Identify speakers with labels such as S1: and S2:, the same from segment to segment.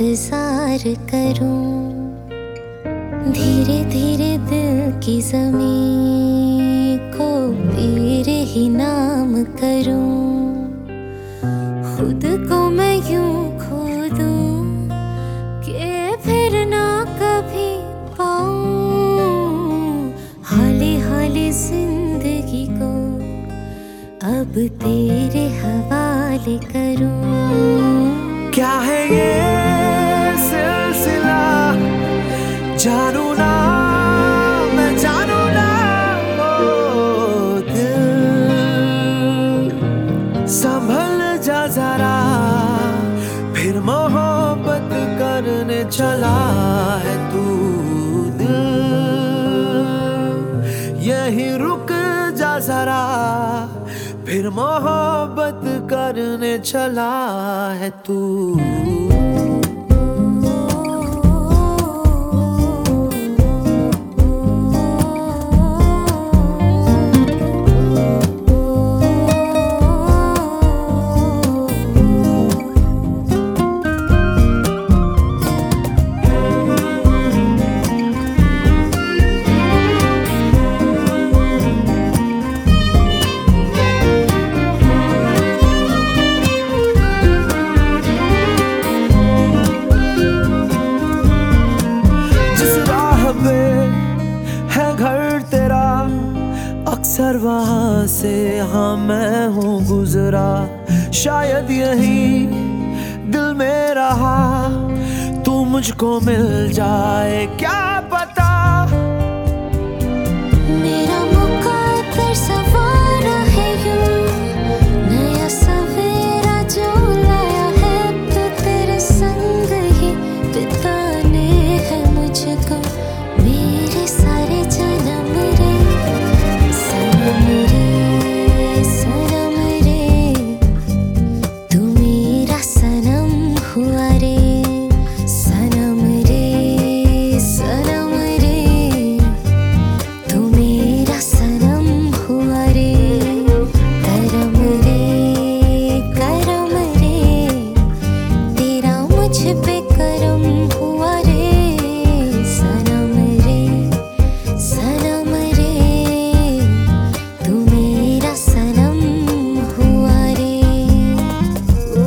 S1: इंतजार करूं, धीरे धीरे दिल की ज़मीं को तेरे ही नाम करूं। खुद को मैं यूं खो दूं कि फिर ना कभी पाऊं। हौले हौले जिंदगी को अब तेरे हवाले करूं।
S2: क्या है ये सिलसिला, जानू ना मैं जानू ना। ओ दिल संभल जा जरा, फिर मोहब्बत करने चला है तू। दिल यही रुक जा जरा, फिर मोहब्बत करने चला है तू। है घर तेरा अक्सर वहां से, हाँ मैं हूँ गुजरा। शायद यही दिल में रहा, तू मुझको मिल जाए क्या पता।
S1: मेरा मुकद्दर सवारा है यूं, नया सवेरा जो लाया है तो तेरे संग ही बिताने हैं मुझको मेरे सारे जन्म रे। सनम रे सनम रे, तू मेरा सनम हुआ रे। सनम रे सनम रे, तू मेरा सनम हुआ रे। करम रे तेरा मुझ पे करम हुआ रे। सनम रे तू मेरा सनम हुआ रे। ओ,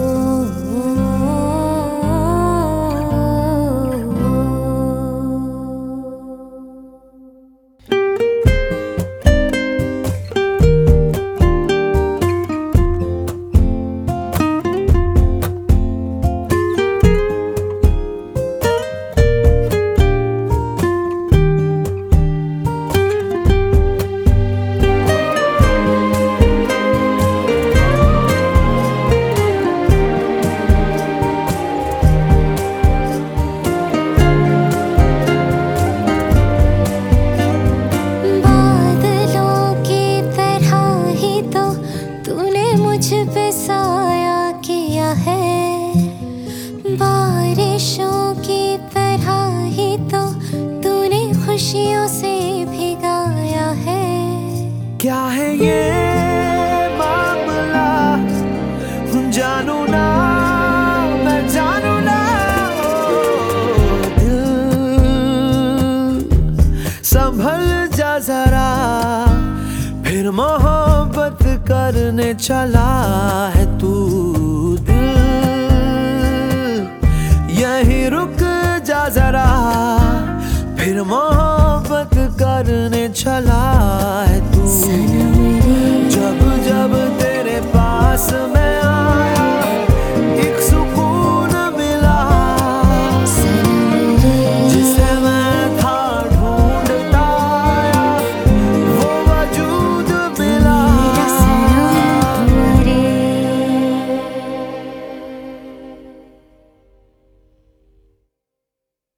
S1: बादलों की तरह ही तो तूने मुझ पे साया किया है, बारिशों की तरह ही तो तूने खुशियों से भिगाया है।
S2: क्या है ये मामला, जानू ना मैं जानू ना। ओ दिल संभल जा जरा, फिर मोहब्बत करने चला है तू। दिल यही रुक जा जरा, फिर मोहब्बत करने चला